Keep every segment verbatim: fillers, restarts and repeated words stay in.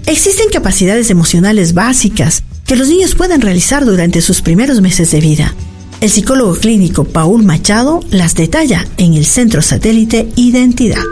Existen capacidades emocionales básicas que los niños pueden realizar durante sus primeros meses de vida. El psicólogo clínico Paul Machado las detalla en el Centro Satélite Identidad.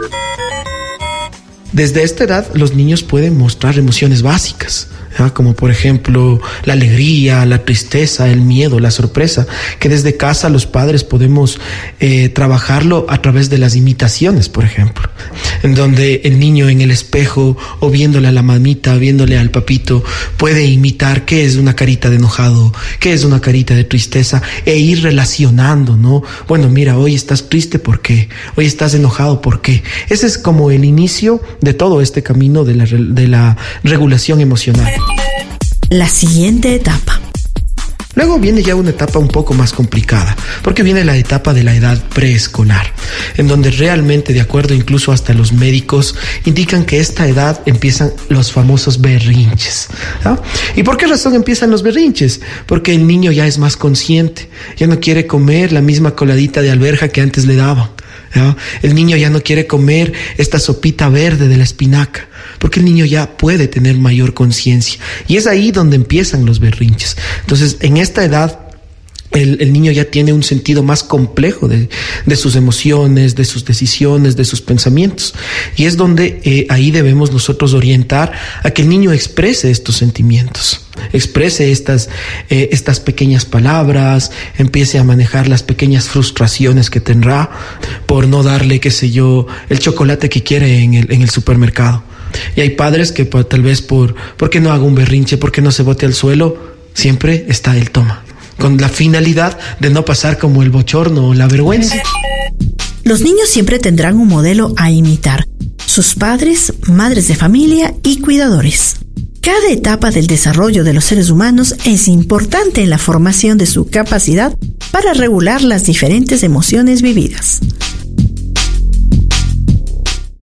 Desde esta edad, los niños pueden mostrar emociones básicas, ¿ya? Como por ejemplo la alegría, la tristeza, el miedo, la sorpresa, que desde casa los padres podemos eh, trabajarlo a través de las imitaciones, por ejemplo, en donde el niño en el espejo o viéndole a la mamita, viéndole al papito, puede imitar qué es una carita de enojado, qué es una carita de tristeza, e ir relacionando, ¿no? Bueno, mira, hoy estás triste, ¿por qué? Hoy estás enojado, ¿por qué? Ese es como el inicio de todo este camino de la, de la regulación emocional. La siguiente etapa. Luego viene ya una etapa un poco más complicada, porque viene la etapa de la edad preescolar, en donde realmente, de acuerdo incluso hasta los médicos, indican que esta edad empiezan los famosos berrinches, ¿no? ¿Y por qué razón empiezan los berrinches? Porque el niño ya es más consciente, ya no quiere comer la misma coladita de alberja que antes le daban, ¿no? El niño ya no quiere comer esta sopita verde de la espinaca, porque el niño ya puede tener mayor conciencia, y es ahí donde empiezan los berrinches. Entonces, en esta edad, El, el niño ya tiene un sentido más complejo de, de sus emociones, de sus decisiones, de sus pensamientos. Y es donde eh, ahí debemos nosotros orientar a que el niño exprese estos sentimientos, exprese estas, eh, estas pequeñas palabras, empiece a manejar las pequeñas frustraciones que tendrá por no darle, qué sé yo, el chocolate que quiere en el, en el supermercado. Y hay padres que pues, tal vez por, ¿por qué no haga un berrinche? ¿Por qué no se bote al suelo? Siempre está el toma, con la finalidad de no pasar como el bochorno o la vergüenza. Los niños siempre tendrán un modelo a imitar: sus padres, madres de familia y cuidadores. Cada etapa del desarrollo de los seres humanos es importante en la formación de su capacidad para regular las diferentes emociones vividas.